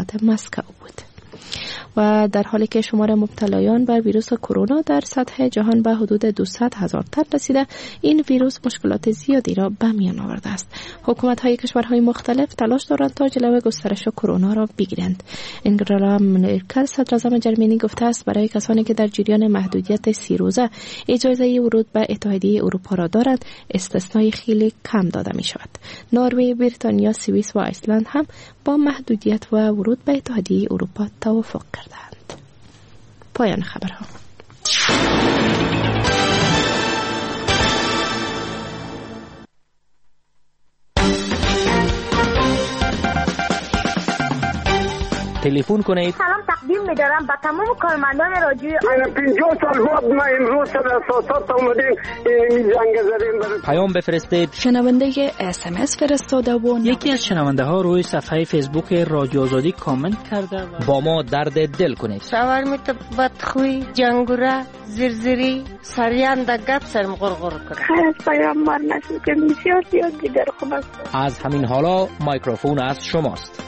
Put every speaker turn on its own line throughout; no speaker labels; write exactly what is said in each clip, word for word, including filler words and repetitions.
ایالات مسکو بود. و در حالی که شمار مبتلایان بر ویروس کرونا در سطح جهان به حدود دویست هزار تن رسیده، این ویروس مشکلات زیادی را به میان آورده است. حکومت‌های کشورهای مختلف تلاش دارند تا جلوی گسترش کرونا را بگیرند. انگلا مرکل صدراعظم جرمنی گفته است برای کسانی که در جریان محدودیت سی روزه اجازه ورود به اتحادیه اروپا را دارند، استثنای خیلی کم داده می شود. نروژ، بریتانیا، سوئیس و ایسلند هم با محدودیت و ورود به اتحادیه اروپا توافق کردند. پایان خبرها.
تلفن کنید.
سلام تقدیم می‌دارم به تمام کارمندان رادیو.
من پنجاه سال بعد ما امروز در اساسات اومدیم این زنگ زدیم.
پیام بفرستید.
شنونده اس ام اس فرستاده و
یکی از شنونده ها روی صفحه فیسبوک رادیو آزادی کامنت کرده و
با ما درد دل کنید.
شاور میت بدخوی، جنگوره، زرزری، سریان د گپ سرم غرغر کنه.
خیر پیام مار نشد که بسیار زیاد دیگر خوب است.
از همین حالا میکروفون از شماست.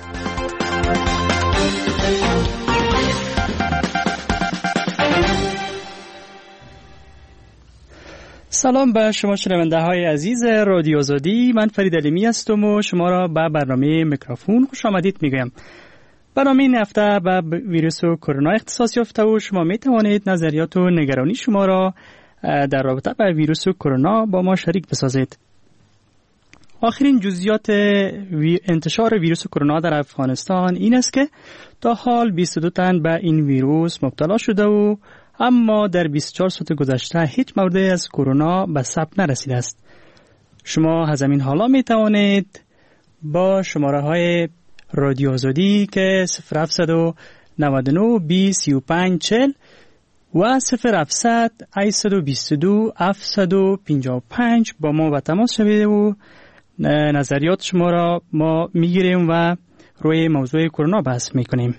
سلام به شما شنونده های عزیز رادیو آزادی. من فرید علیمی هستم و شما را به برنامه میکروفون خوش آمدید میگویم. برنامه این هفته به ویروس کرونا اختصاص یافته و شما می توانید نظریات و نگرانی شما را در رابطه با ویروس کرونا با ما شریک بسازید. آخرین جزئیات انتشار ویروس کرونا در افغانستان این است که تا حال بیست و دو تن به این ویروس مبتلا شده و اما در بیست و چهار ساعت گذشته هیچ مورد از کرونا به ثبت نرسیده است. شما از همین حالا می توانید با شماره های رادیو آزادی که صفر هفتصد و نود و نه بیست سی و پنج چهل و صفر هفتصد هشتصد و بیست و دو هفتصد و پنجاه و پنج با ما به تماس شوید و نظریات شما را ما میگیریم و روی موضوع کرونا بحث میکنیم.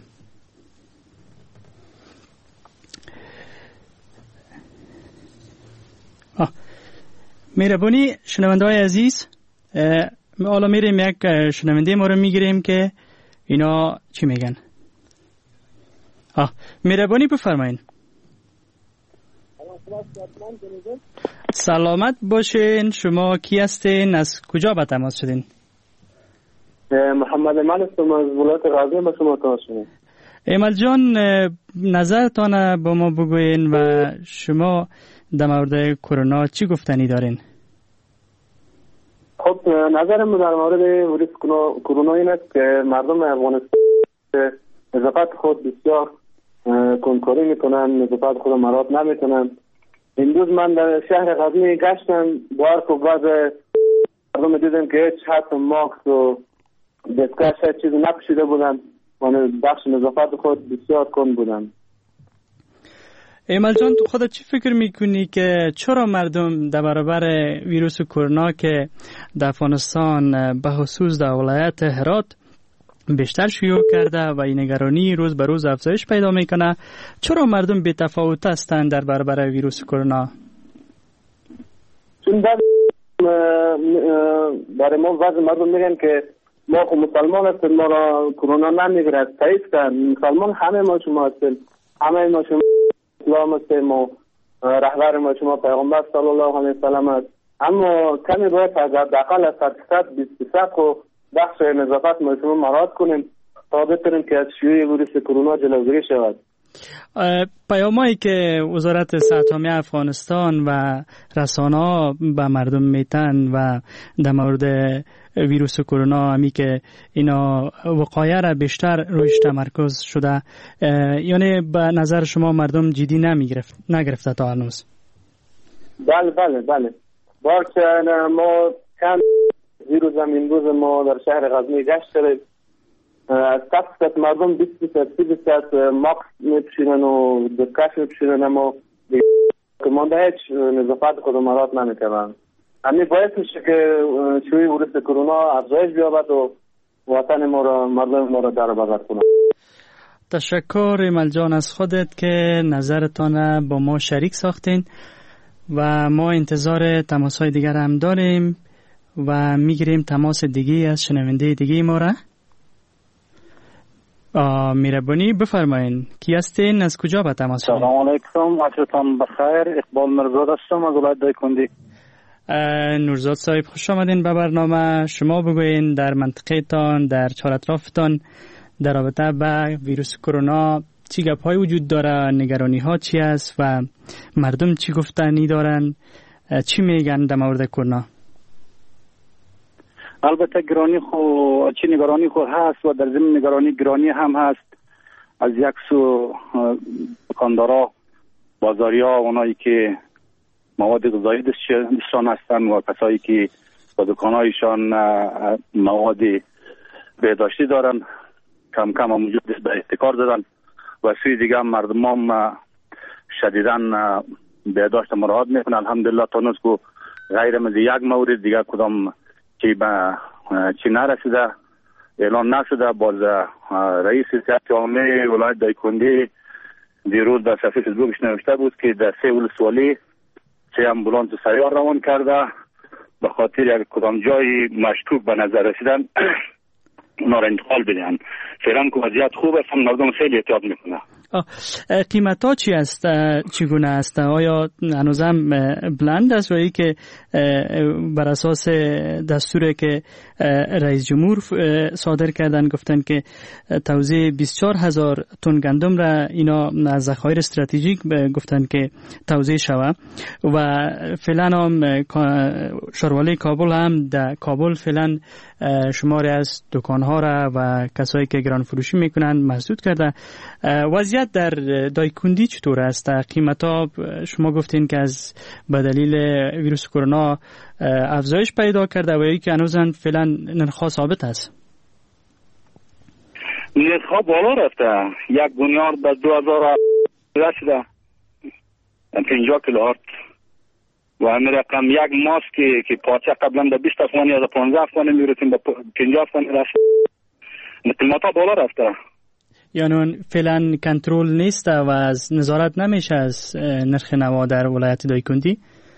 مهربانی شنونده های عزیز، حالا میریم یک شنونده ما رو میگیریم که اینا چی میگن. آه مهربانی بفرمایید. سلامت باشین. شما کی هستین؟ از کجا به تماس شدین؟
محمد امان هستم از ولایت غزنی به شما تماس شدم.
ایمل جان نظرتان با ما بگوین و شما در مورد کرونا چی گفتنی دارین؟
خب نظرم در مورد ویروس کرونا این است که مردم افغانستان نظافت خود بسیار کنکاری میکنن، نظافت خود مراد نمیکنن. این روز من در شهر غزنی گشتم، بار که بعض مردم دیدم که هیچ حتی ماکس و دستکش هیچ چیزی نپوشیده بودن و بخش نظافت خود بسیار کن بودن.
ایمل جان تو خودت چی فکر میکنی که چرا مردم در برابر ویروس کرونا که در افغانستان به خصوص در ولایت هرات بیشتر شیوع کرده و این نگرانی روز به روز افزایش پیدا میکنه، چرا مردم بی تفاوت هستند در برابر ویروس کرونا؟
چون برای ما بعض مردم میگن که ما خود مسلمان هستیم، ما را کرونا نمیگیرد. صحیح است، مسلمان همه ما شما هستیم، همه ما شما اسلام هستیم و رهبر ما شما پیغمبر صلی الله علیه و سلم است. اما کمی باید از حداقل از صد بیست درصد و بخش نظافت ما شما مراعات کنیم تا بتونیم که از شیوع ویروس کرونا جلوگیری شود.
پیامایی که وزارت صحت عامه افغانستان و رسانه‌ها به مردم میتن و در مورد ویروس کرونا همی که اینا وقایع را بیشتر رویش تمرکز شده، یعنی به نظر شما مردم جدی نمیگرفت نگرفته تا هنوز؟
بله بله بله بارچه ما کم ویروس همین روز ما در شهر غزنی گشت کردیم، از صد مردم بیست درصد سی درصد ماسک میپوشیدن و دستکش میپوشیدن، اما که مانده هیچ نظافت خود مراعات نمیکردن. همین باعث میشه که شیوع ویروس کرونا افزایش بیابد و وطن ما را، مردم ما را در بر کنند.
تشکر ایمل جان از خودت که نظرتان با ما شریک ساختین و ما انتظار تماس‌های دیگر هم داریم و میگیریم تماس دیگه از شنونده دیگه ما را. میربانی بفرمایین. کی هستین؟ از کجا به تماس شدین؟
سلام علیکم، عصرتان بخیر. اقبال مرزاد هستم از ولایت دایکندی.
نورزاد صاحب خوش آمدین به برنامه. شما بگوین در منطقه تان، در چهار اطرافتان در رابطه با ویروس کرونا چی گپ های وجود داره، نگرانی ها چی است و مردم چی گفتنی دارن، چی میگن در مورد کرونا؟
البته گرانی خو چی نگرانی خو هست و در ضمن نگرانی گرانی هم هست. از یک سو دکاندارا، بازاریا، اونایی که مواد غذایی دستشان هستن و کسایی که با دکانهایشان مواد بهداشتی دارن کم کم هم وجود به احتکار دادن و سوی دیگه هم مردم هم شدیدن بهداشت مراعات میکنن. الحمدلله تا نوز که غیر از یک مورد دیگه کدام که به چی نرسیده، اعلان نشده. باز رئیس صحت عامه ولایت دایکندی دیروز در صفحه فیسبوکش نوشته بود که در سه ولسوالی سه امبولانس سیار روان کرده به خاطر یک کدام جای مشکوک به نظر رسیدن اونا را انتقال بدهن. فعلا که وضعیت خوب است، مردم خیلی احتیاط میکنه.
قیمت ها چی است؟ چگونه است؟ آیا هنوزم بلند است و ای که بر اساس دستوری که رئیس جمهور صادر کردن گفتن که توزیع بیست و چهار هزار تن گندم را اینا از ذخایر استراتژیک گفتن که توزیع شود و فعلا هم شاروالی کابل هم در کابل فعلا شماری از دکانها را و کسایی که گران فروشی میکنن مسدود کرده. وضعیت در دایکندی چطور است؟ قیمت ها شما گفتین که از به دلیل ویروس کرونا افزایش پیدا کرده و یکی هنوزن فعلا نرخ ثابت است.
نرخ بالا رفته. یک بنیار به دو هزار رسیده، پنجاه کیلوهرت و همین رقم یک ماسک که که پارچه قبلا به بیست افغانی یا پانزده افغانی میرسیم به پنجاه افغانی رسید. قیمت ها بالا رفته.
یعنی فعلا کنترل نیست و از نظارت نمیشه از نرخ نوا در ولایت دایکندی؟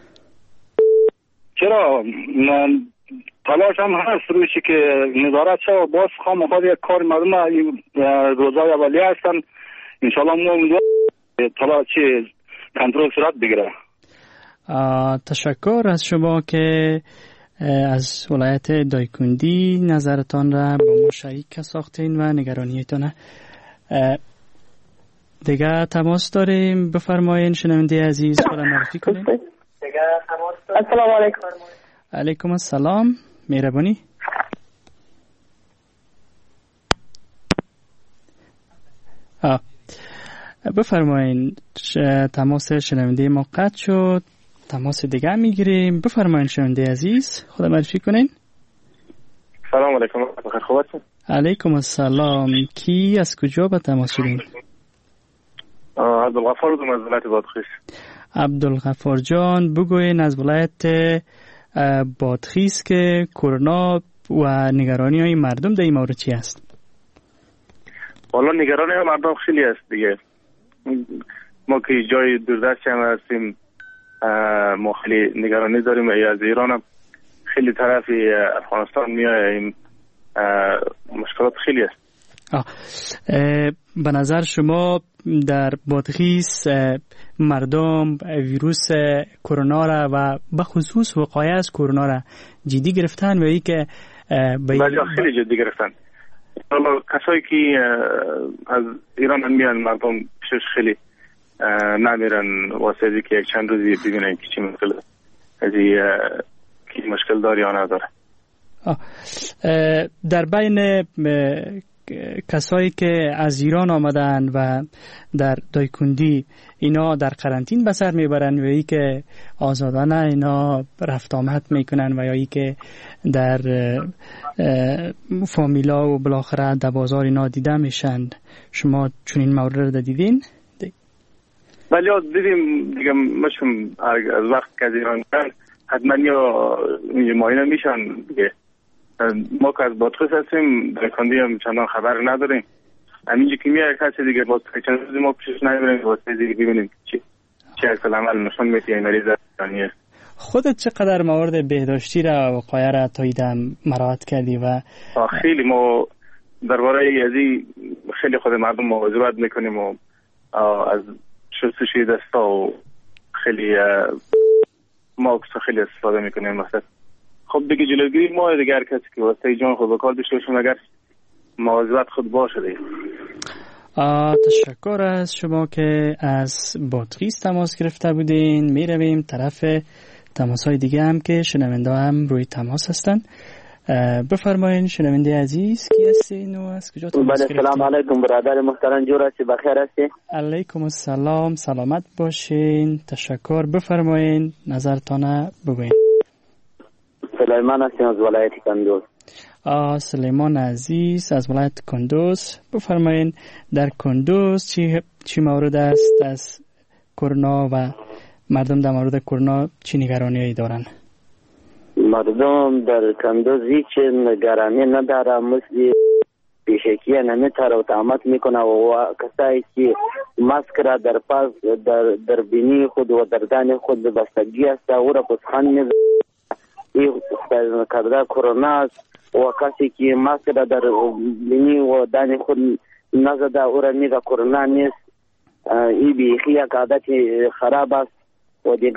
چرا؟ تلاش هم هست رویشی که نظارت شه و باز خواهم خواهد یک کار مردم روزای اولیه هستن. انشاءالله ما امیدوار تلاش کنترل صورت بگیره.
تشکر از شما که از ولایت دایکندی نظرتان را با ما شریک ساختین و نگرانیتان دیگه تماس داریم. بفرمایین شنونده عزیز خودم معرفی کنین.
السلام علیکم.
علیکم السلام. مهربانی. آه. بفرمایین تماس شنونده ما قطع شد. تماس دیگه میگیریم. بفرمایین شنونده عزیز خودم معرفی کنین.
سلام علیکم. بخیر خوب هستین؟
علیکم السلام. کی از کجا به تماس شدین؟
عبدالغفار بودم از ولایت بادغیس.
عبدالغفار جان بگوین از ولایت بادغیس که کرونا و نگرانی های مردم در این مورد چی است؟
والا نگرانی های مردم خیلی است دیگه. ما که جای دوردستی هم هستیم ما خیلی نگرانی داریم. از ایران هم خیلی طرفی افغانستان میاییم، مشکلات خیلی است.
آه. به نظر شما در بادغیس مردم ویروس کرونا را و به خصوص وقایع از کرونا را جدی گرفتن و ای که
بله خیلی جدی گرفتن. حالا کسایی که از ایران هم میان مردم پیشش خیلی نمیرن واسه ای که یک چند روزی ببینن که چی مشکل از کی مشکل داره یا نداره.
در بین کسایی که از ایران آمدن و در دایکندی اینا در قرنطین به سر میبرن و ای که آزادانه اینا رفت آمد میکنن و یا ای که در فامیلا و بالاخره در بازار اینا دیده میشن. شما چون این مورد رو دیدین؟
بله دیدیم دیگه. مشم از وقت که از ایران کن حتما یا معاینه میشن دیگه. ما که از بادغیس هستیم دایکندی هم چندان خبر نداریم. همینجا که میاد کسی دیگه باز چند روزی ما پیشش نمیبریم واسه دیگه ببینیم چی چه اصل عمل نشون میده این مریض دانیه.
خودت چقدر موارد بهداشتی را و وقایع را تا ایدم مراعات کردی و
خیلی ما
درباره ازی خیلی خود مردم مواظبت میکنیم و از شستشوی دستا و خیلی ماسک خیلی استفاده میکنیم. مثلا خب دیگه جلوگیری ما دیگه هر کسی که واسه جان خود بکار داشته باشه مگر مواظبت خود باشه دیگه.
تشکر از شما که از بادغیس تماس گرفته بودین. می رویم طرف تماس های دیگه هم که شنونده هم روی تماس هستن. بفرمایین شنونده عزیز کی هستین و از کجا تماس گرفتین؟
بله سلام علیکم برادر محترم، جور هستی؟ بخیر هستی؟
علیکم السلام، سلامت باشین. تشکر. بفرمایین نظرتان بگوین.
سلیمان هستیم از ولایت کندوز.
آه سلیمان عزیز از ولایت کندوز، بفرمایین در کندوز چی چی مورد است از کرونا و مردم در مورد کرونا چی نگرانی دارن؟
مردم در کندوز هیچ نگرانی نداره، مثل پیشکی نمیتره و تعمت میکنه و کسایی که ماسک را در پاس در, در بینی خود و در دان خود بستگی است او را پسخان میزنه. این کبدا کرونا است و کسی که ماسک را در بینی و دان خود نزده او را میگه کرونا نیست. این بیخی یک عادت خراب است و دیگر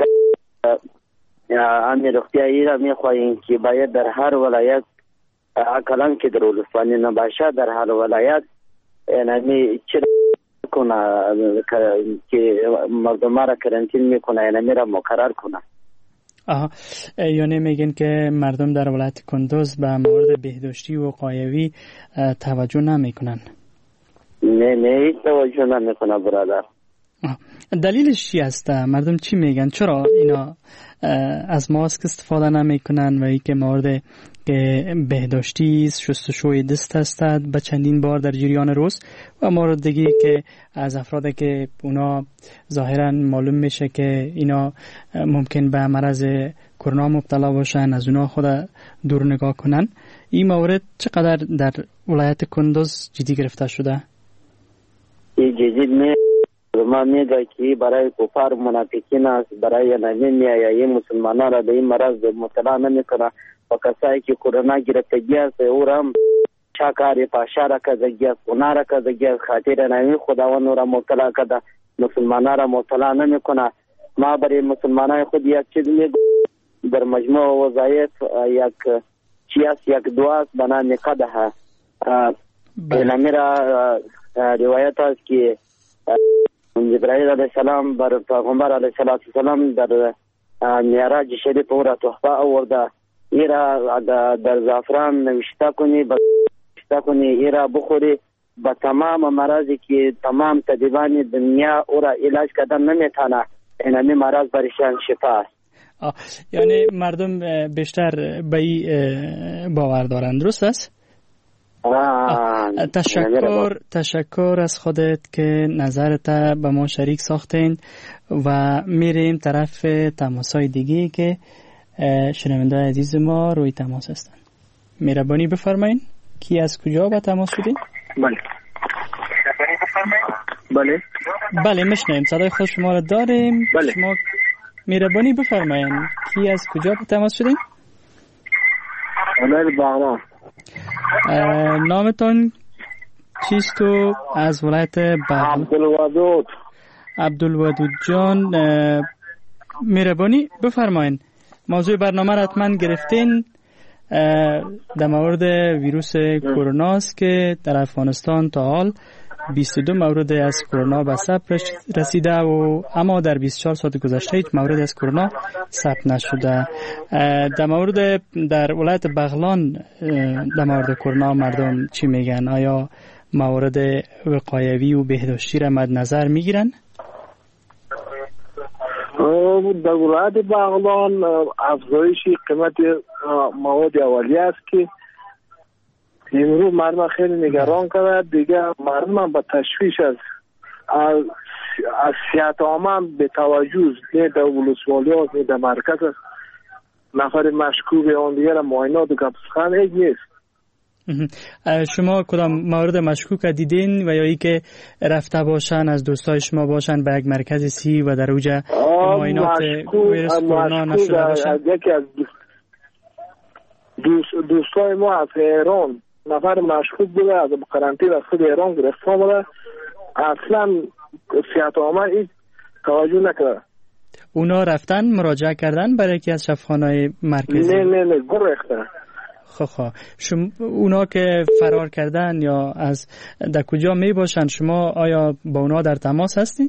امیر اختیاری را میخواهیم که باید در هر ولایت کلان که در ولسوالی نباشه در هر ولایت یعنی چه کنه که مردم را کرنتین میکنه یعنی را مقرر کنه.
آها، یعنی میگن که مردم در ولایت کندوز به مورد بهداشتی و وقایوی توجه نمیکنن؟
نه نه توجه نمیکنه برادر.
دلیلش چی است؟ مردم چی میگن؟ چرا اینا از ماسک استفاده نمیکنن و ای که مورد که بهداشتی شستشوی دست هستند به چندین بار در جریان روز و مورد دیگه که از افرادی که اونا ظاهرا معلوم میشه که اینا ممکن به مرض کرونا مبتلا باشن از اونا خود دور نگاه کنن. این مورد چقدر در ولایت کندوز جدی گرفته شده؟
این جدید نه ما میگه که برای کفار منافقین است، برای نمیایی مسلمانان را به این مرض مبتلا نمیکنه و کسایی که کرونا گرفتگی است او را شاکاری پاشا را کردگی است، اونا را کردگی است، خاطر نمی خداوند را مبتلا کرده مسلمانان را مبتلا نمیکنه. ما برای مسلمانان خود یک چیز میگه در مجموع وظایف یک چی است، یک دعا است به نام قدح. این را روایت است که جبرائیل علیه السلام بر پیغمبر علیه السلام در معراج شریف او را تحفه آورده. ای را در زعفران نوشته کنی نوشته کنی ای را بخوری به تمام مرضی که تمام طبیبان دنیا او را علاج کردن نمیتونه این مرض برشان شفا است.
یعنی مردم بیشتر به این باور دارند، درست است؟ تشکر تشکر از خودت که نظرت به ما شریک ساختین و میریم طرف تماسای دیگه که شنونده عزیز ما روی تماس هستن. مهربانی بفرمایین کی از کجا با تماس شدین؟
بله بله
بله میشنویم، صدای خود شما را داریم.
بله.
شما مهربانی بفرمایین کی از کجا با تماس شدین؟
ولایت بغلان.
نامتون چیست و از ولایت بغلان؟
عبدالودود.
عبدالودود جان مهربانی بفرمایین موضوع برنامه را حتما گرفتین. در مورد ویروس کرونا است که در افغانستان تا حال بیست و دو مورد از کرونا به ثبت رسیده و اما در بیست و چهار ساعت گذشته هیچ مورد از کرونا ثبت نشده. در مورد در ولایت بغلان در مورد کرونا مردم چی میگن؟ آیا موارد وقایوی و بهداشتی را مد نظر میگیرن؟
در ولایت بغلان افزایش قیمت مواد اولیه است که امروز مردم خیلی نگران کرد. دیگه مردم به تشویش از از صحت عامه به توجه نه در ولسوالیات نه در مرکز نفر مشکوک اون دیگه را معاینات و گپسخن هیچ نیست.
شما کدام مورد مشکوک دیدین و یا ای که رفته باشن از دوستای شما باشن به یک مرکز سی و در اوجا معاینات ویروس کرونا نشده باشن؟
یکی از دوست دوستای ما از ایران
نفر مشکوک بوده از قرنطینه از خود ایران گرفته آمده، اصلا صحت عامه هیچ توجه نکرده.
اونا رفتن مراجعه کردن برای یکی از شفاخانه‌های مرکزی؟
نه نه نه گرفته.
خب خب شما اونا که فرار کردن یا از در کجا می باشن، شما آیا با اونا در تماس هستین؟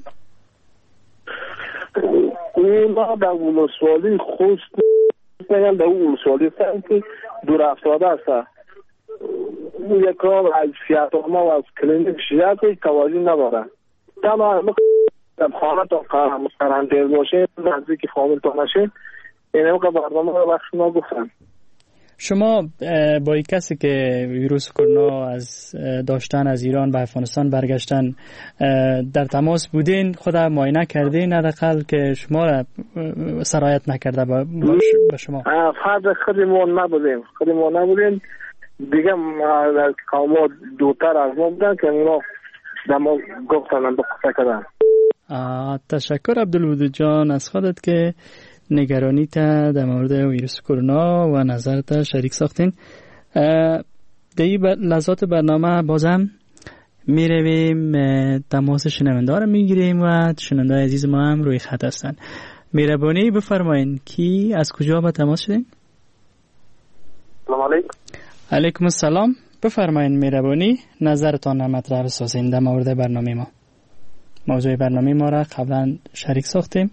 اونا در ولسوالی خوست نگن، در ولسوالی هستن که دور افتاده است. اون یک کار از صحت عامه و از کلینیک شیعت توجه نداره. تمام خانه تا قرنطینه باشه، نزدیک فامیل تا نشه، این موقع برنامه رو وقت شما گفتن.
شما با یک کسی که ویروس کرونا از داشتن از ایران به افغانستان برگشتن در تماس بودین، خود معاینه کردین حداقل که شما را سرایت نکرده به شما؟
فرد خودمون نبودیم، خودمون نبودیم دیگه. قوما دوتر از ما بودن که اونا در ما گفتن به قصه کردن.
تشکر عبدالودود جان از خودت که نگرانی تا در مورد ویروس کرونا و نظرت شریک ساختین. در این لحظات برنامه بازم می رویم تماس شنونده را می گیریم و شنونده عزیز ما هم روی خط هستن. مهربانی بفرمایین کی از کجا با تماس شدین؟
سلام علیکم.
علیکم السلام. بفرمایین مهربانی نظرتان را مطرح بسازین در مورد برنامه ما. موضوع برنامه ما را قبلا شریک ساختیم.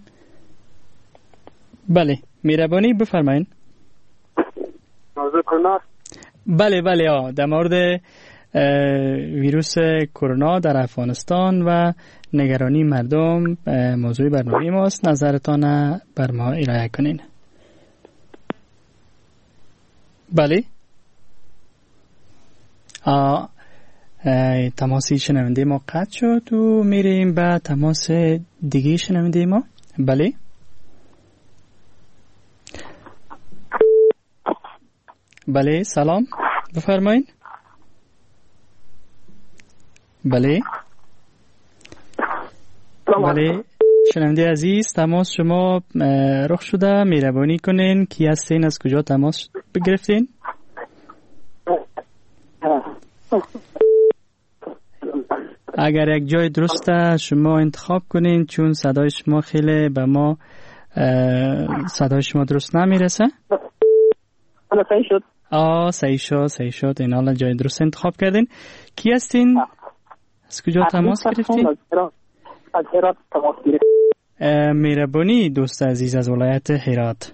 بله مهربانی بفرمایین.
موضوع کرونا؟
بله بله آه در مورد ویروس کرونا در افغانستان و نگرانی مردم موضوع برنامه ماست. نظرتان بر ما ارائه کنین. بله آه تماسی شنونده ما قطع شد و میریم به تماس دیگه شنونده ما. بله بله سلام بفرمایین. بله بله شنونده عزیز تماس شما رخ شده، مهربانی کنین کی هستین، از کجا تماس بگرفتین؟ اگر یک جای درسته شما انتخاب کنین چون صدای شما خیلی به ما صدای شما درست نمیرسه.
حالا صحیح شد؟
آه صحیح شد صحیح شد. این حالا جای درست انتخاب کردین. کی هستین؟ از کجا تماس گرفتین؟
از هرات تماس گرفتین.
مهربانی دوست عزیز از ولایت هرات.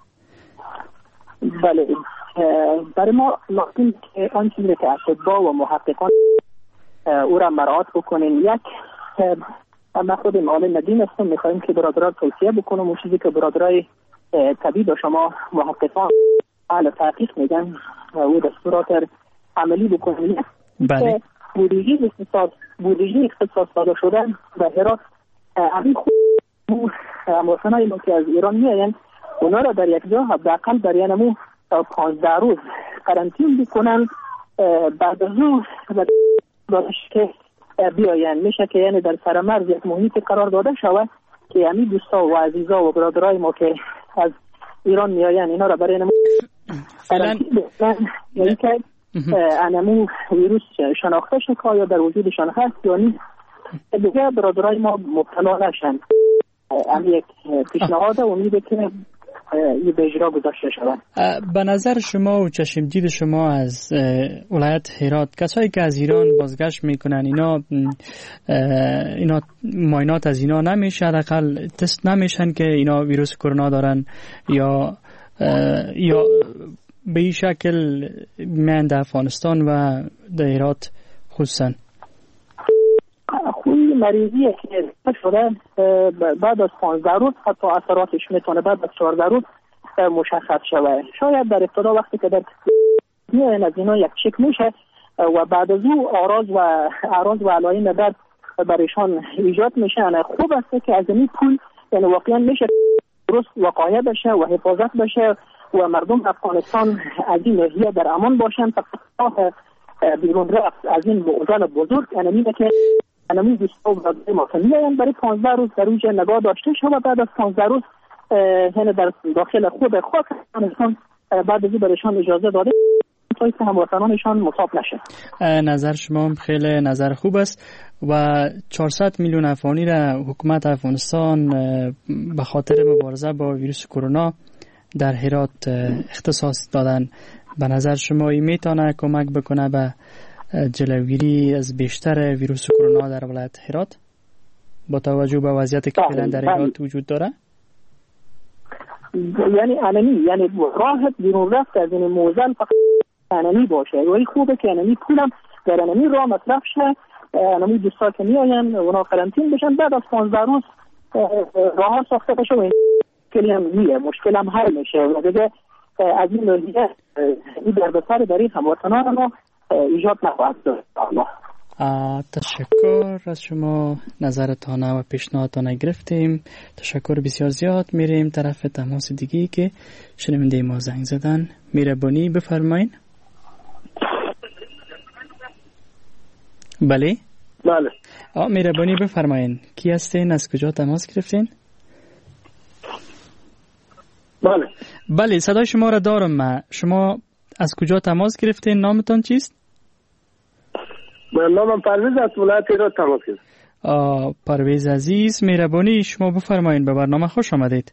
بله برای ما لازم که آن چیزی که اطباء و محققان او را مراعات بکنین. یک ما خود معلم ندین هستم، میخوایم که برادران توصیه بکنم اون چیزی که برادرای طبیب و شما محققان اهل تحقیق میگن او دستورات عملی بکنین.
بله
بودجه اختصاص بودجه اختصاص داده شدن به هرات همین خود اموسنای ما که از ایران میاین اونا را در یک جا حداقل برای نمو پانزده روز قرنطین بکنن، بعد از اون دادش که بیاین میشه که یعنی در سرمرز یک محیط قرار داده شود که یعنی دوستا و عزیزا و برادرای ما که از ایران میاین اینا را برای نمو قرنطین بکنن، یعنی که انمو ویروس شناخته شد یا در وجودشان هست یا نیست دیگه برادرای ما مبتلا نشن. هم یک پیشنهاد امیده که این به اجرا گذاشته شود.
به نظر شما و چشم دید شما از ولایت هرات کسایی که از ایران بازگشت میکنن اینا اینا معاینات از اینا نمیشه، حداقل تست نمیشن که اینا ویروس کرونا دارن یا یا به این شکل من در افغانستان و در هرات خصوصا
خوی مریضی که شده بعد از پانزده روز حتی اثراتش میتونه بعد از چهارده روز مشخص شود. شاید در ابتدا وقتی که در میان از اینا یک چک میشه و بعد از او آراز و اعراض و علائم درد برایشان ایجاد میشه. خوب است که از این پول یعنی واقعا میشه درست وقایع بشه و حفاظت بشه و مردم افغانستان از این ناحیه در امان باشن تا بیرون رفت از این معضل بزرگ. یعنی میگه که انمی دوستا و برادرای ما که میاین برای پانزده روز در اونجا نگاه داشته شد و بعد از پانزده روز یعنی در داخل خود خاک افغانستان بعد از این برایشان اجازه داده سایت هموطنانشان مصاب نشه.
نظر شما خیلی نظر خوب است و چهارصد میلیون افغانی را حکومت افغانستان به خاطر مبارزه با ویروس کرونا در هرات اختصاص دادن. به نظر شما این میتونه کمک بکنه به جلوگیری از بیشتر ویروس کرونا در ولایت هرات با توجه به وضعیتی که فعلا در هرات وجود داره؟
یعنی علنی، یعنی راه بیرون رفت از این موزل فقط علنی باشه. ولی خوبه که علنی پولم در علنی راه مصرف شه، علنی دوستا که میاین اونا قرنطین بشن، بعد از پانزده روز راه ها ساخته بشه و این مشکلی هم میه، مشکل هم حل میشه و دیگه از این نوعیه این دردسر در این هموطنان ما ایجاد نخواهد داشت.
تشکر از شما، نظرتان و پیشنهادتان گرفتیم. تشکر بسیار زیاد. میریم طرف تماس دیگی که شنونده ما زنگ زدن. مهربانی بفرمایین. بله
بله
آ مهربانی بفرمایین. کی هستین؟ از کجا تماس گرفتین؟
بله
بله صدای شما را دارم. من شما از کجا تماس گرفتین؟ نامتان چیست؟
من نامم پرویز است، ولایت هرات تماس گرفتم.
آ پرویز عزیز، مهربانی شما بفرمایین. به برنامه خوش آمدید.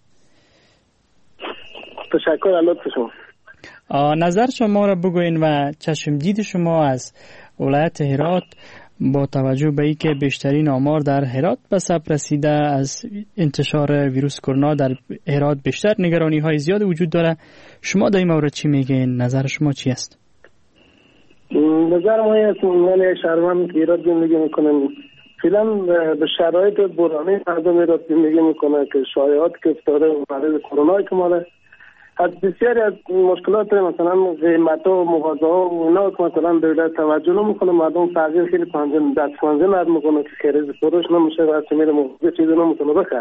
تشکر از لطف شما.
آ نظر شما را بگوین و چشم دید شما از ولایت هرات با توجه به اینکه بیشترین آمار در هرات به ثبت رسیده از انتشار ویروس کرونا در هرات بیشتر نگرانی های زیاد وجود داره. شما در این مورد چی میگین؟ نظر شما چی است؟
نظر ما است من شهروند که ایراد زندگی میکنم فعلا به شرایط برانی مردم ایراد زندگی میکنه که شایعات که افتاده مورد کرونا که ماله از بسیاری از مشکلات مثلا قیمت ها و مغازه ها و اینا که مثلا دولت توجه نمیکنه، مردم تغییر خیلی پنجم دست پنجه نرد میکنه که خریز فروش نمیشه و از میره مغازه چیزی نمیتونه بخره.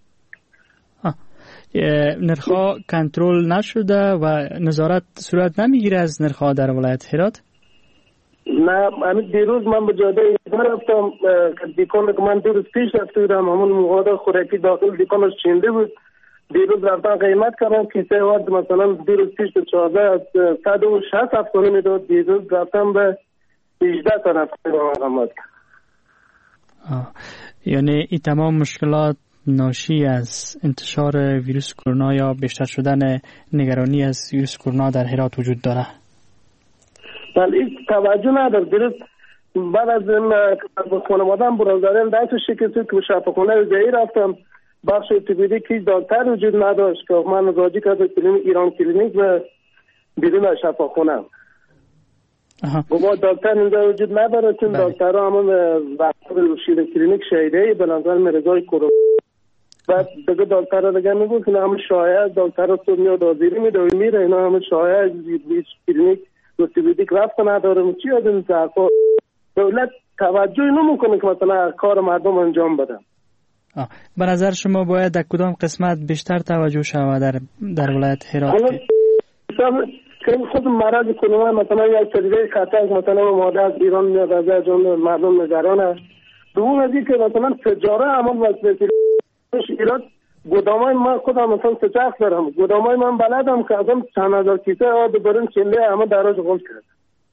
نرخ‌ها کنترل نشده و نظارت صورت نمیگیره از نرخ‌ها در ولایت هرات؟
نه همین دیروز من به جاده ایران رفتم که دیکان که من دیروز پیش رفته بودم همون مواد خوراکی داخل دیکانش چینده بود. دیروز رفتن قیمت کردن کیسه وارد مثلا دیروز پیش به چهارده از صد و شصت افغانی میداد، دیروز رفتن به هجده تا افغانی قیمت کرد.
یعنی این تمام مشکلات ناشی از انتشار ویروس کرونا یا بیشتر شدن نگرانی از ویروس کرونا در هرات وجود داره؟
بله این توجه نداره. دیروز بعد از خانواده‌ام برادرم دست شکست که به شفاخانه جایی رفتم، بخش ارتوپدی که دکتر وجود نداشت که من راجع کردم کلینیک ایران کلینیک و بیرون شفاخانه و با دکتر اینجا وجود نداره چون دکترها همون وقت روشید کلینیک شهیده بلندر مرزای کرونا. بعد دیگه دکترها دیگه میگن که همون شایعه دکترها تو میاد آزیری میده و میره، اینا همون شایعه کلینیک ارتوپدیک رفت نداره. چی از این زرفا دولت توجهی نمیکنه که مثلا کار مردم انجام بدن.
آه. به نظر شما باید در کدام قسمت بیشتر توجه شود در در ولایت هرات؟
که خود مرض کرونا مثلا یک پدیده خطر مثلا ماده از ایران میاد از جمله مردم نگرانه. دوم از این که مثلا تجاره عمل واسه ایران گودامای ما خودم مثلا سجاق دارم، گودامای من بلدم که ازم چند هزار کیسه آب برن چنده همه دراج غل کرد.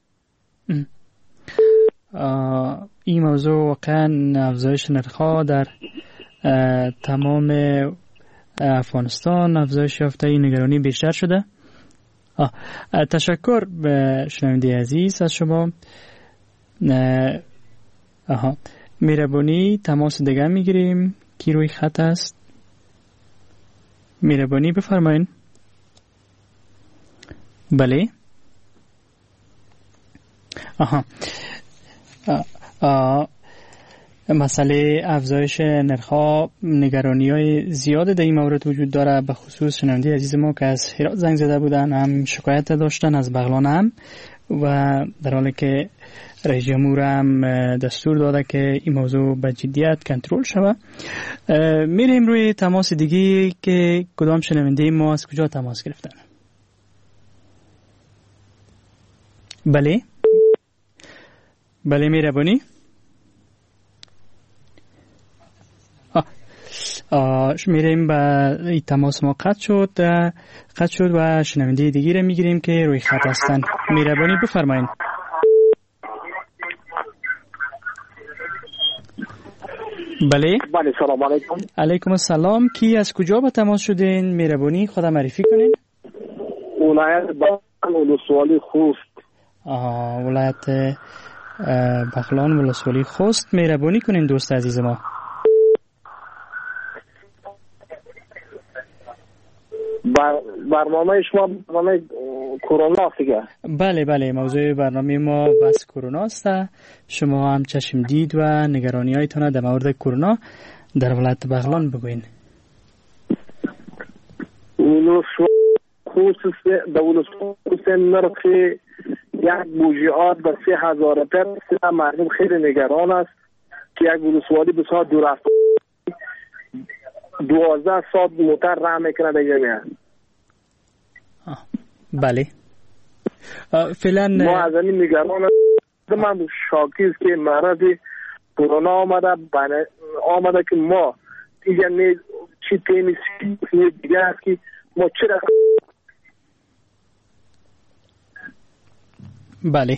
این موضوع واقعا افزایش نرخ‌ها در تمام افغانستان افزایش یافته، این نگرانی بیشتر شده. آه. تشکر به شنونده عزیز از شما. آها مهربانی تماس دیگه میگیریم. کی روی خط است؟ مهربانی بفرمایین. بله. آها آه. آه. مسئله افزایش نرخ‌ها نگرانی‌های زیاد در این مورد وجود داره. به خصوص شنونده عزیز ما که از هرات زنگ زده بودن هم شکایت داشتن از بغلان هم و در حالی که رئیس جمهور هم دستور داده که این موضوع به جدیت کنترل شود. میریم روی تماس دیگه که کدام شنونده ما از کجا تماس گرفتن. بله بله مهربانی. میریم به تماس ما قطع شد قطع شد و شنونده دیگه رو میگیریم که روی خط هستن. مهربانی بفرمایید. بله
بله سلام علیکم.
علیکم السلام. کی از کجا به تماس شدین؟ مهربانی خود معرفی کنین.
ولایت بغلان ولسوالی خوست.
آها ولایت بغلان ولسوالی خوست. مهربانی کنین دوست عزیز ما.
برنامه شما برنامه کرونا است دیگه؟
بله بله موضوع برنامه ما بس کرونا است. شما هم چشم دید و نگرانی هایتان در مورد کرونا در ولایت بغلان بگوین.
خصوص دولت خصوص نرخ یک بوجیات به سه هزار پر مردم خیلی نگران است که یک ولسوالی بسیار دور است. دوازده ساعت موتر راه میکنه دیگه میاد.
بله فعلا
ما از این نگران من شاکی است که مرض کرونا آمده بنا آمده که ما دیگه نه چی تیمی دیگه است که ما چرا.
بله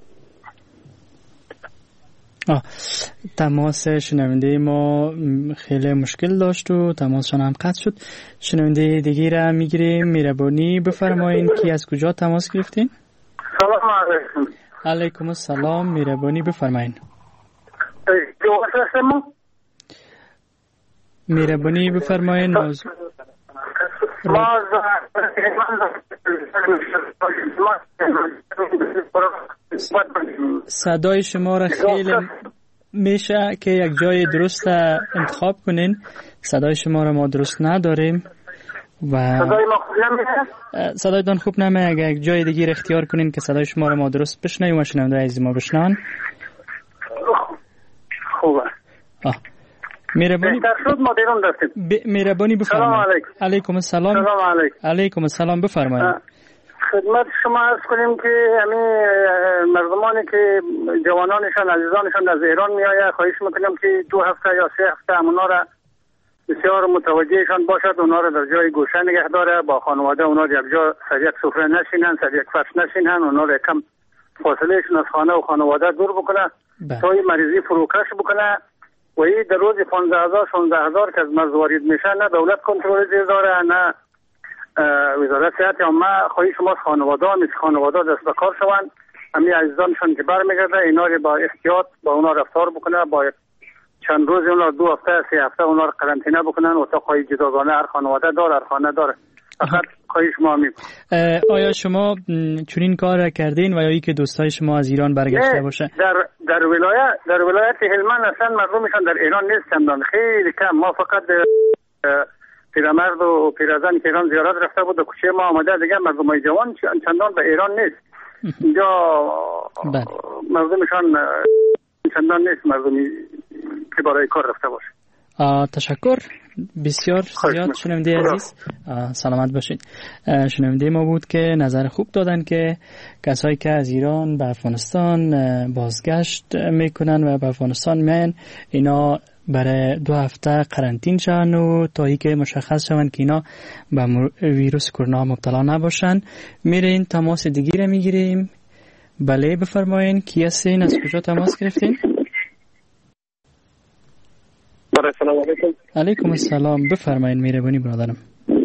آه. تماس شنونده ما خیلی مشکل داشت و تماسشان هم قطع شد. شنونده دیگه را میگیریم. مهربانی بفرمایین کی از کجا تماس گرفتین؟
سلام علیکم.
علیکم السلام. مهربانی بفرمایین. مهربانی بفرمایین. موضوع صدای شما را خیلی میشه که یک جای درست انتخاب کنین. صدای شما را ما درست نداریم و
صدای ما خوب نمیشه.
صدایتان خوب نمیشه. اگر یک جای دیگه اختیار کنین که صدای شما را ما درست بشنویم و شنونده عزیز ما بشنون.
خوبه.
آه مهربانی مهربانی بفرمایید. علیکم السلام.
سلام علیکم.
علیکم السلام بفرمایید.
خدمت شما عرض کنیم که همین مردمانی که جوانانشان عزیزانشان از ایران میآید خواهش میکنم که دو هفته یا سه هفته اونا را بسیار متوجهشان باشد، اونا را در جای گوشه نگه داره، با خانواده اونا یک جا سر یک سفره نشینن، سر یک فرش نشینن، اونا را کم فاصلهشون از خانه و خانواده دور بکنه تا این مریضی فروکش بکنه. و این در روز پانزده هزار شانزده هزار که از مرز وارد میشه نه دولت کنترل زیر داره نه وزارت صحت. اما خواهی شما خانواده هم خانواده دست به کار شوند، همین عزیزانشان که برمیگرده اینا رو با احتیاط با اونا رفتار بکنه، با چند روز اونا دو هفته سه هفته اونا رو قرنطینه بکنن و تا خواهی جداگانه هر خانواده داره هر خانه داره. فقط خواهی شما می
آیا شما چنین کار کردین و یا ای که دوستای شما از ایران برگشته باشه؟
در در ولایت در ولایت هلمند اصلا مردمشان در ایران نیستند، خیلی کم. ما فقط پیرمرد و پیرزن که ایران زیارت رفته بود و کوچه ما آمده، دیگه مردمای جوان چندان به ایران نیست. اینجا مردمشان چندان نیست مردمی که برای کار رفته باشه.
تشکر بسیار زیاد شنونده عزیز. سلامت باشید. شنونده ما بود که نظر خوب دادن که کسایی که از ایران به افغانستان بازگشت میکنن و به افغانستان میان اینا برای دو هفته قرنطین شون و تا ای که مشخص شون که اینا به ویروس کرونا مبتلا نباشن. میرین تماس دیگه رو میگیریم. بله بفرمایین کی هستین؟ از کجا تماس گرفتین؟
السلام علیکم.
علیکم السلام بفرمایین. مهربانی برادرم.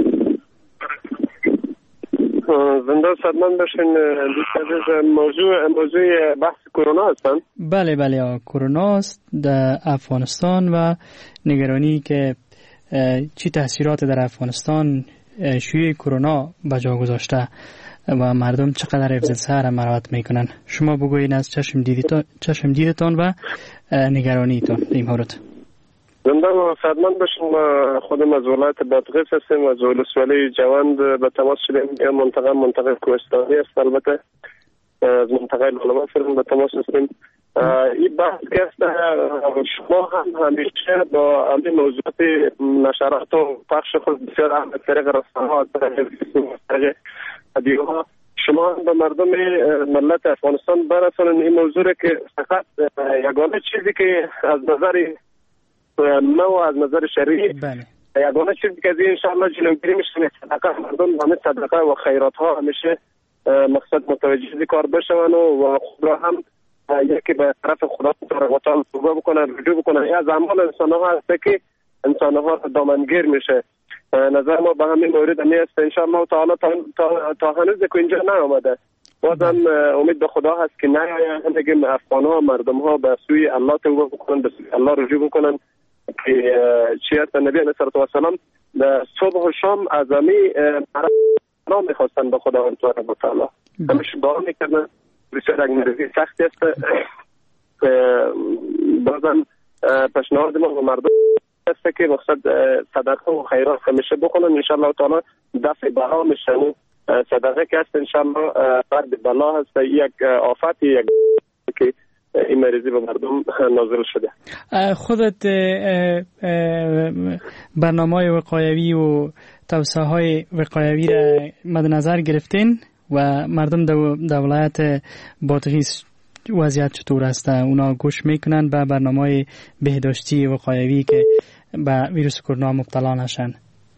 زنده صدمن باشین دوست عزیز. موضوع موضوع بحث کرونا هستن؟
بله بله کرونا است در افغانستان و نگرانی که چی تاثیرات در افغانستان شیوع کرونا به جا گذاشته و مردم چقدر حفظ سر مراعات میکنن. شما بگوین از چشم دیدتان چشم دیدتان و نگرانیتان این مورد.
زنده و صدمن باشیم. خودم از ولایت بادغیس هستیم، از ولسوالی جوند به تماس شدیم. منطقه منطقه کوهستانی است، البته از منطقه لالما فرم به تماس هستیم. این بحث که است شما هم همیشه با همین موضوعات نشرات و پخش خود بسیار اهم طریق رسانه‌ها ادیوها شما به مردم ملت افغانستان برسانید این موضوع که فقط یگانه چیزی که از نظر نو از نظر شرعی یگانه چیزی که از این انشاءالله جلوگیری میشه صدقه مردم همه صدقه و خیرات ها همیشه مقصد متوجه کار بشون و خود را هم یکی به طرف خدا تبارک و تعالی توبه بکنن، رجوع بکنن. این از اعمال انسان ها هست که انسان ها دامنگیر میشه. نظر ما به همین مورد همی است انشاءالله تعالی تا, تا, تا هنوز که اینجا نیامده. بازم امید به خدا هست که نیاید. همگیم افغان ها مردم ها به سوی الله توبه بکنن، به سوی الله رجوع بکنن که چی هست نبی علیه السلام صبح و شام از همی مرام میخواستن به خداوند تبارک و تعالی. همیشه دعا میکردن. بسیار یک مرضی سختی است. بازم پیشنهاد ما به مردم است که مقصد صدقه و خیرات همیشه بکنن. انشاءالله تعالی دفع بلا میشه. صدقه که است انشاءالله رد بلا هست. یک آفت یک که این مریضی به مردم نازل شده.
خودت برنامه‌های وقایوی و توصیه های وقایوی را مد نظر گرفتین و مردم در ولایت بادغیس وضعیت چطور است؟ اونا گوش میکنن به برنامه‌های بهداشتی وقایوی که به ویروس کرونا مبتلا نشن؟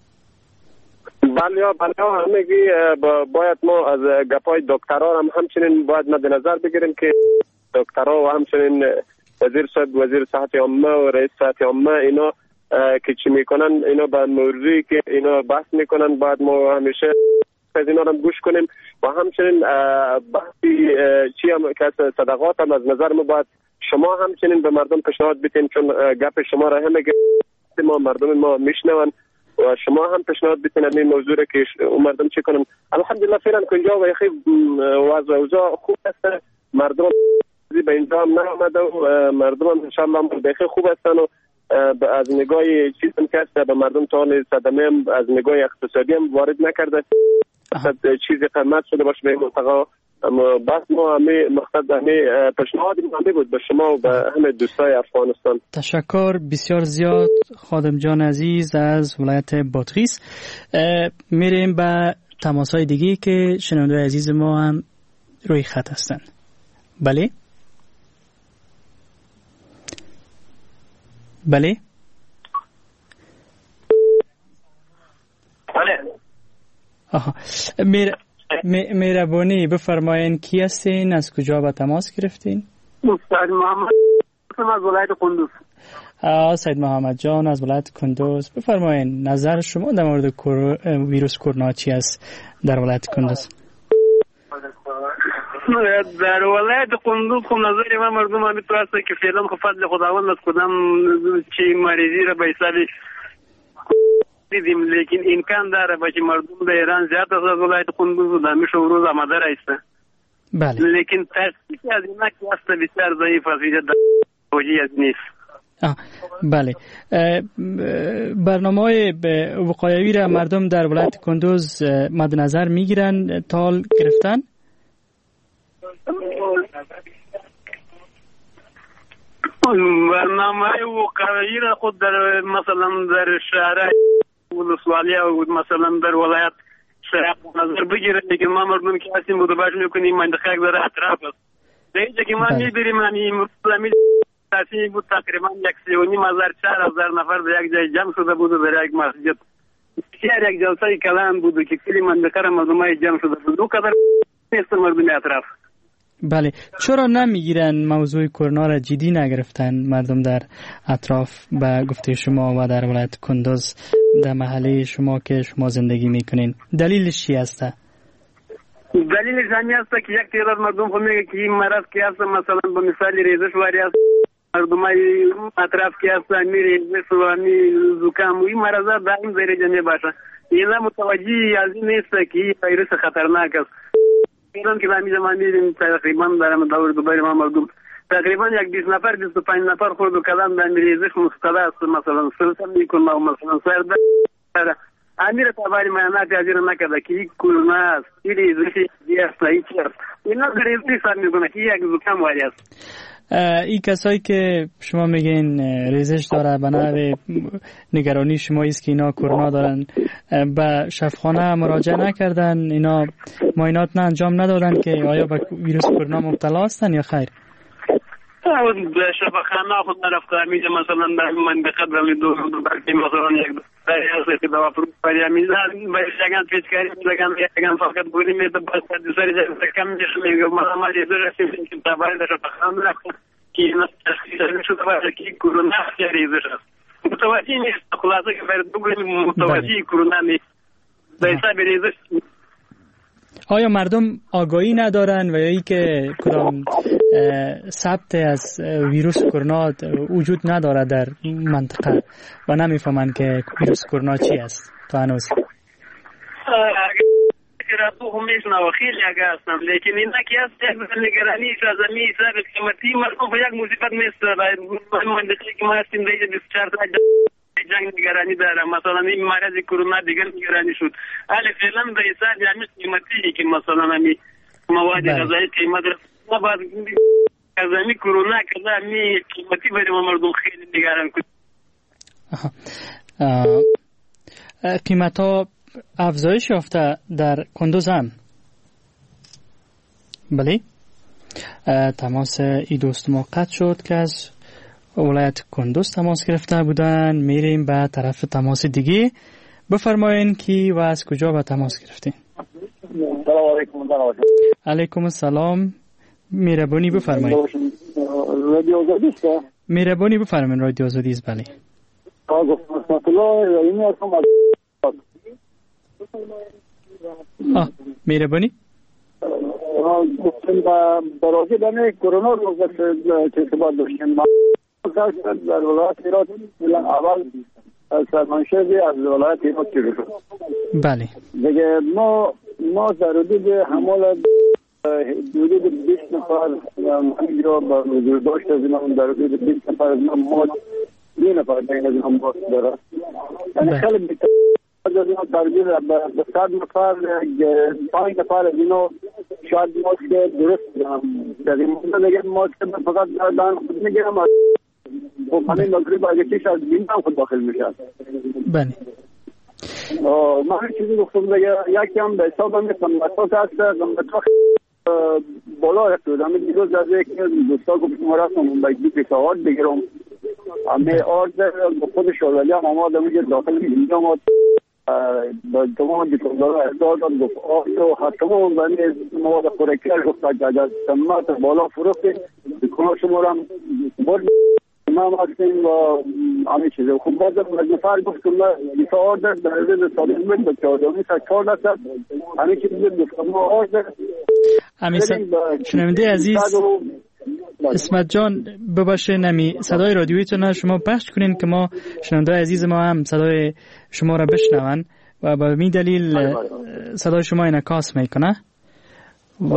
بله بله همگی باید ما از گپای دکترها هم همچنین باید مد نظر بگیریم که دکترها و همچنین وزیر صحت وزیر صحت عامه و رئیس صحت عامه اینا که چی میکنن اینا به موضوعی که اینا بحث میکنن باید ما همیشه از اینا هم گوش کنیم و همچنین بحثی چی هم که صدقات هم از نظر ما باید شما همچنین به مردم پیشنهاد بدین چون گپ شما را همه ما مردم ما میشنون و شما هم پیشنهاد بدین این موضوع را که مردم چی کنن. الحمدلله فعلا کنجا و یخی وضع اوضاع خوب است. مردم به اینجا هم نامده و مردم هم انشاءالله بخیر خوب هستن و از نگاه چیزم که است به مردم تاول صدمه هم از نگاه اقتصادی هم وارد نکرده. چیزی قیمت شده باشه به منطقه بس ما همه مقصد همه پیشنهاد همه بود به شما و به همه دوستای افغانستان.
تشکر بسیار زیاد خادم جان عزیز از ولایت بادغیس. میریم به تماس‌های دیگه که شنونده‌های عزیز ما هم روی خط هستن. بله بله
بله
آها میر مهربانی بفرمایین کی هستین، از کجا به تماس گرفتین؟
سید محمد از ولایت کندوز.
آه سید محمد جان از ولایت کندوز، بفرمایین نظر شما در مورد ویروس کرونا چی است در ولایت کندوز؟
در ولایت کندوز خب نظر من مردم همین تو هست که فعلا خب فضل خداوند از کدام چی مریضی را به حساب دیدیم، لیکن امکان داره باشه مردم در ایران زیاد از ولایت کندوز و دمیش و روز آمده رایسته.
بله.
لیکن تحقیقی از اینا که هست بسیار ضعیف است در توجیه از نیست.
آه بله. برنامه‌های وقایوی را مردم در ولایت کندوز مد نظر میگیرن تال گرفتن؟
برنامه وقایوی را خود در مثلا در شهر ولسوالی و مثلا در ولایت شهر نظر بگیره، لیکن ما مردم که هستیم بوده باش میکنیم منطقه در اطراف است. در اینجا که ما میبریم همین مسلمی تاثیر بود تقریبا یک سی و نیم هزار چهار هزار نفر در یک جای جمع شده بود در یک مسجد. بسیار یک جلسه کلان بود که کلی منطقه را مردمای جمع شده بود. دو قدر نیست مردم اطراف.
بله. چرا نمیگیرن موضوع کرونا را جدی نگرفتن مردم در اطراف به گفته شما و در ولایت کندوز در محله شما که شما زندگی میکنین؟ دلیلش چی است؟
دلیلش همین است که یک تعداد مردم خود میگه که این مرض که هست مثلا به مثال ریزش واری است، مردمای اطراف که هست همی ریزش و همی زکام و این مرض ها دائم درجه میباشه. اینا متوجه از این نیست که این ویروس خطرناک است. ایران که همی زمان میدیم تقریبا در دور دوباره ما مردم تقریبا یک بیست نفر بیست و پنج نفر خورد و کلام در ریزش مستقل است، مثلا سلطان میکنه و مثلا سرد امیر تباری معنا تاجر نکرده که این کرونا است، این ریزشی است، این چی است. اینا ریزشی سر میکنه که یک زکام واری است.
این کسایی که شما میگین ریزش داره بنابرای نگرانی شما است که اینا کرونا دارن، به شفاخانه مراجعه نکردن؟ اینا معاینات نه انجام ندادن که آیا به ویروس کرونا مبتلا هستن یا خیر؟
شفاخانه خود رفته میشه مثلا در منطقه در دو بلکه مثلا یک دو که دوا فرو پریامیزه باید شگان پیچکاری میگن یکان فقط گوری میده بس سری کم میشه میگه مثلا ما یه ذره سیمین که تبعید شفاخانه رفته که این تشخیص شده باید که کرونا ریزه شد متوجه نیست خلاصه که باید بگوییم متوجه کرونا نیست در حساب ریزش.
آیا مردم آگاهی ندارن و یا ای که کدام ثبت از ویروس کرونا وجود نداره در منطقه و نمیفهمن که ویروس کرونا چی است تا هنوز؟
تو همیشه نو خیلی اگه هستم لیکن این که است نگرانی از می حساب قیمتی مردم به یک مصیبت میسته منطقه که ما هستیم دیگه بیست و چهار ساعت جنگ نگرانی دارم مثلا این مرض کرونا دیگر نگرانی شد حالا فعلا به حساب همین قیمتی که مثلا همین مواد غذایی قیمت ما بعد از همین کرونا کذا همین قیمتی برای مردم خیلی نگران کنه.
قیمت ها افزایش یافته در کندوز هم. بله تماس ای دوست ما قطع شد که از ولایت کندوز تماس گرفته بودن. میریم به طرف تماس دیگه. بفرمایین کی و از کجا به تماس گرفتین؟
سلام علیکم.
علیکم السلام. مهربانی بفرمایید.
رادیو آزادی است؟
مهربانی بفرمایید رادیو آزادی است. بله.
آقا رحمت الله اینی هستم.
آه مهربانی.
گفتم برای دنه کرونا رو که ثبات داشتیم ما در ولایت هرات اول سرمنشهی از ولایت هرات شروع شد.
بله.
دیگه ما ما در حدود حمال حدود بیست نفر همینجا با حضور داشت از اینا در حدود بیست نفر از اینا ما دو نفر دیگه از اینا باست داره. یعنی خیلی بیتر از اینا ترجیح به صد نفر پنج نفر از اینا شاید ما که درست دارم. در این مورد دیگه ما که فقط دارن خود میگیرم و همین مغرب اگه چیش از بین هم خود داخل میشن.
بله.
من هر چیزی گفتم دیگه یکی هم به حساب هم میکنم مساس هست قمتا بالا رفت همه دیروز از یک دوستا گفتم ما رفتم باید دو پیسا آرد بگیرم همه آرد با خود شورولی هم آماد همه داخل اینجا آماد با تمام دیکندارا احضار داد گفت آه تو تمام بنده مواد خوراکی گفت اگر سمت بالا فروخته دیکندار شما رو هم برد امام هستیم و همه چیزه. خب بازم نفر گفتم دیسا آرد در حضور سالیز من به چهاردامی سا چهار نسد همه چیزه گفتم ما آرد
شنونده عزیز اسمت جان بباشه نمی صدای رادیویتون شما پخش کنین که ما شنونده عزیز ما هم صدای شما را بشنون و به این دلیل صدای شما انعکاس میکنه و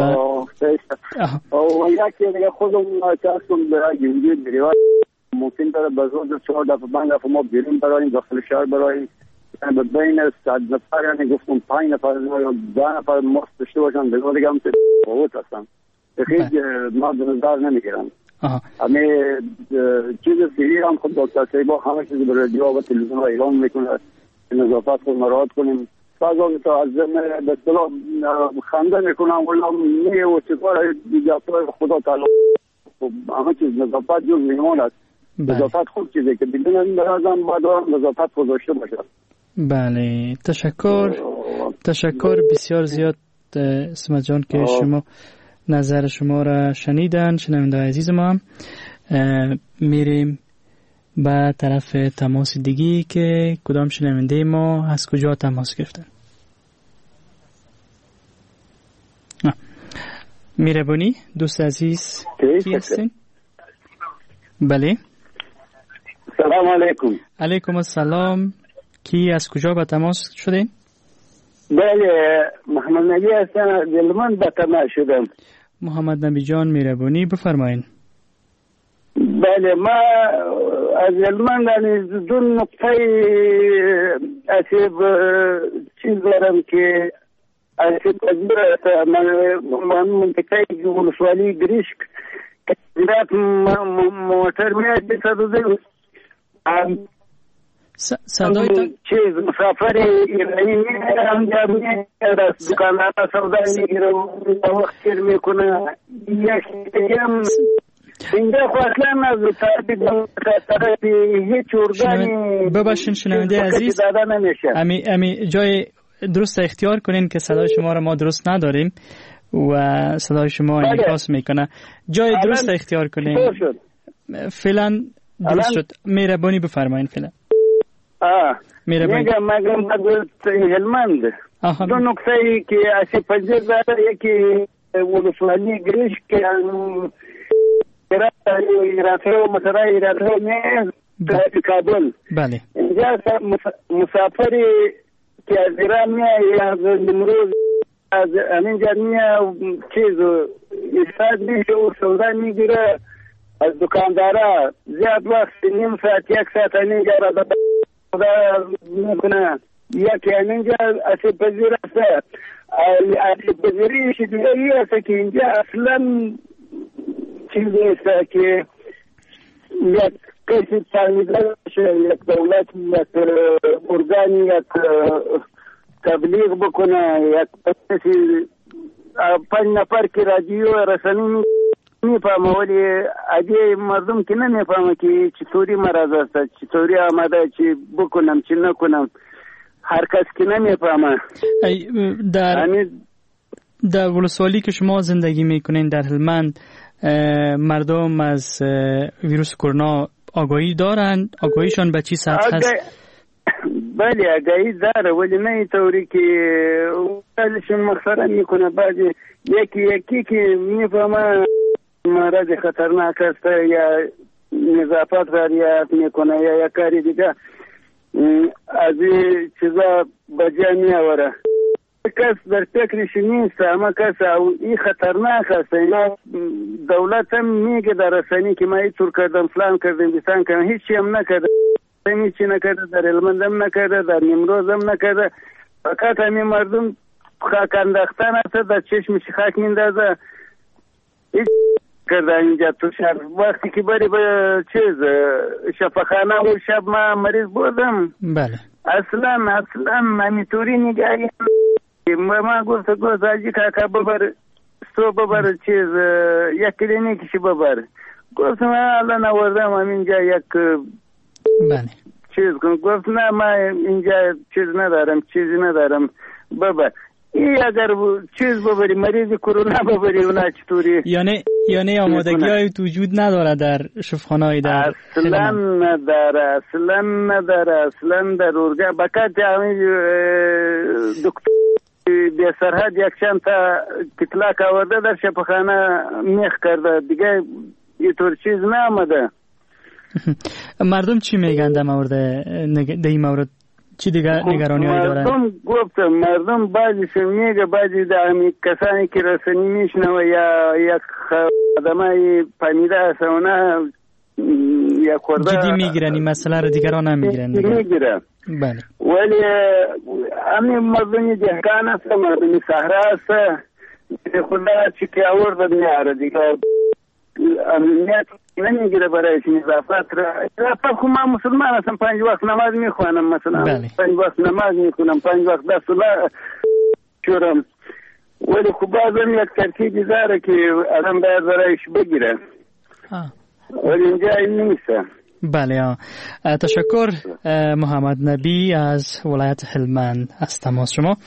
او یکی دیگه خودم چاستم برای گیری دیگه ممکن داره بزرگ چهار دفعه پنج دفعه ما بیرون براییم داخل شهر براییم به بین صد نفر یعنی گفتم پنج نفر یا ده نفر ماست داشته باشن دیگه دیگه هم فوت هستن خیلی ما به نظر نمیگیرم. همه چیز سیری هم خود دکتر سیبا همه چیز به رادیو و تلویزیون اعلام میکنه نظافت خود مراعات کنیم. بعضا تا از به اصطلاح خنده میکنم ولی میگه و چطور دیگه خدا تعالی همه چیز نظافت جز میمون است. نظافت خود چیزی که بدون این برازم باید نظافت خود داشته باشه.
بله تشکر تشکر بسیار زیاد اسمت جان که شما نظر شما را شنیدن. شنونده عزیز ما میریم به طرف تماس دیگی که کدام شنونده ما از کجا تماس گرفتن. میربونی دوست عزیز کی هستین؟ بله
سلام علیکم.
علیکم السلام. کی از کجا به تماس شدین؟
بله محمد نبی هستم از هلمند به تماس شدم.
محمد نبی جان میربونی بفرمایین.
بله ما از هلمند دو نقطه اسیب چیز دارم که اسیب پذیر من منطقه ولسوالی گریشک کندات موتر میاد بسازه
صدای
چیز مسافر ایرانی انجام میده دکاندار سودا میگیره وقت میکنه یک هم اینجا خو اصلا از طرف هیچ ارگانی
ببخشید شنونده عزیز، امی امی جای درست اختیار کنین که صدای شما را ما درست نداریم و صدای شما انعکاس میکنه. جای درست اختیار کنین. فعلا درست شد. مهربانی بفرمایید. فعلا
آه میگم مگم بدل هلمند دو نکته ای که اسی پنجر داره، یکی ولسوالی گریش که ایراته و مثلا ایراته نه در کابل.
بله.
اینجا مسافری که از ایران میاد از نمروز از اینجا میاد چیز استاد میشه و سودا میگیره از دکاندارا زیاد وقت نیم ساعت یک ساعت اینجا را میکنه. یکی اینجا اسی پذیر است. اسی پذیریش دیگه است که اینجا اصلا چیزی است که یک کسی تعمیدار باشه، یک دولت یک ارگانی یک تبلیغ بکنه، یک کسی پنج نفر که رادیو رسانی میفهمه ولی اگه مردم که نمیفهمه که چطوری مرض است، چطوری آمده، چی بکنم چی نکنم، هر کس که نمیفهمه.
در در ولسوالی که شما زندگی میکنین در هلمند، مردم از ویروس کرونا آگاهی دارند؟ آگاهیشان به چی سطح هست؟
بله آگاهی داره ولی نه اینطوری که ولشون مخصرا میکنه. بعضی یکی یکی که میفهمه مرض خطرناک است یا نظافت رعایت میکنه یا یک کاری دیگه از این چیزا بجا میآوره. کس در فکرش نیست، اما کس این خطرناک است. اینا دولت هم میگه در رسانی که ما اینطور کردم فلان کردم بیسان کردم، هیچی هم نکرده، هیچی نکرده، در هلمند هم نکرده، در نیمروز هم نکرده. فقط همین مردم خاک انداختن است، در چشمش خاک میندازه. هیچ کرده اینجا تو شهر. وقتی که بری به چیز شفاخانه و شب ما مریض بودم،
بله
اصلا اصلا همینطوری نگاهی ما گفت گفت آجی کاکا ببر سو ببر چیز یک کلینیکشی ببر. گفتم الان آوردم همینجا یک
بله
چیز کن. گفت نه ما اینجا چیز ندارم، چیزی ندارم ببر. ای اگر چیز ببری مریض کرونا ببری اونا چطوری؟
یعنی یعنی آمادگی های وجود نداره در شفاخانه‌های در
اصلا نداره، اصلا نداره، اصلا در ارگان بکات همین دکتر به سرحد یک چند تا کتلاک آورده در شفاخانه میخ کرده دیگه اینطور چیز نامده.
مردم چی میگن در مورد در این مورد؟ چی دیگه نگرانی هایی دارن؟
مردم گفتم مردم بعضیشون میگه، بعضی در همی کسانی که رسانی میشنوه یا یک خدمه پنیده است اونا یا خورده
جدی میگیرن این مسئله رو، دیگران هم میگیرن
میگیرن.
بله
ولی همین مردمی دهکان است، مردمی صحرا است، خدا چی که آورده میاره دیگه امنیت نمیگیره برایش نظافت را. نظافت خو ما مسلمان هستم، پنج وقت نماز میخوانم مثلا.
بله.
پنج وقت نماز میخونم، پنج وقت دست الله چورم، ولی خب بازم یک ترکیبی داره که آدم باید برایش بگیره، ولی اینجا این نیست.
بله آه. تشکر محمد نبی از ولایت هلمند از تماس شما.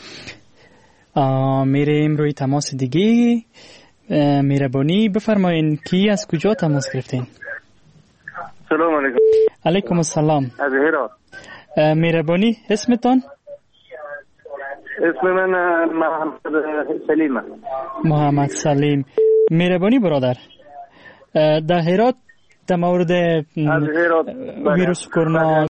میریم روی تماس دیگه. مهربانی بفرمایین کی از کجا تماس گرفتین؟
سلام علیکم.
علیکم السلام.
از هرات.
مهربانی اسمتون؟
اسم من محمد سلیم.
محمد سلیم. مهربانی برادر، در هرات در مورد ویروس کرونا